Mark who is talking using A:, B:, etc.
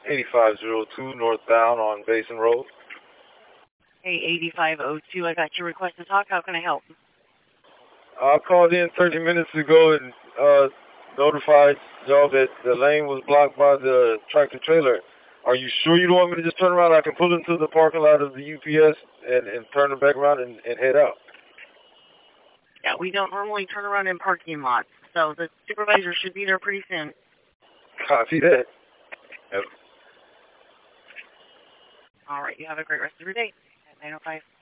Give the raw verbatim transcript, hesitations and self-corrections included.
A: eighty-five oh two northbound on Basin Road.
B: Hey, eighty-five oh two, I got your request to talk. How can I help?
A: I called in thirty minutes ago and uh, notified y'all that the lane was blocked by the tractor trailer. Are you sure you don't want me to just turn around? I can pull into the parking lot of the U P S and, and turn it back around and, and head out.
B: Yeah, we don't normally turn around in parking lots, so the supervisor should be there pretty soon.
A: Copy that. Yep.
B: All right, you have a great rest of your day at nine oh five.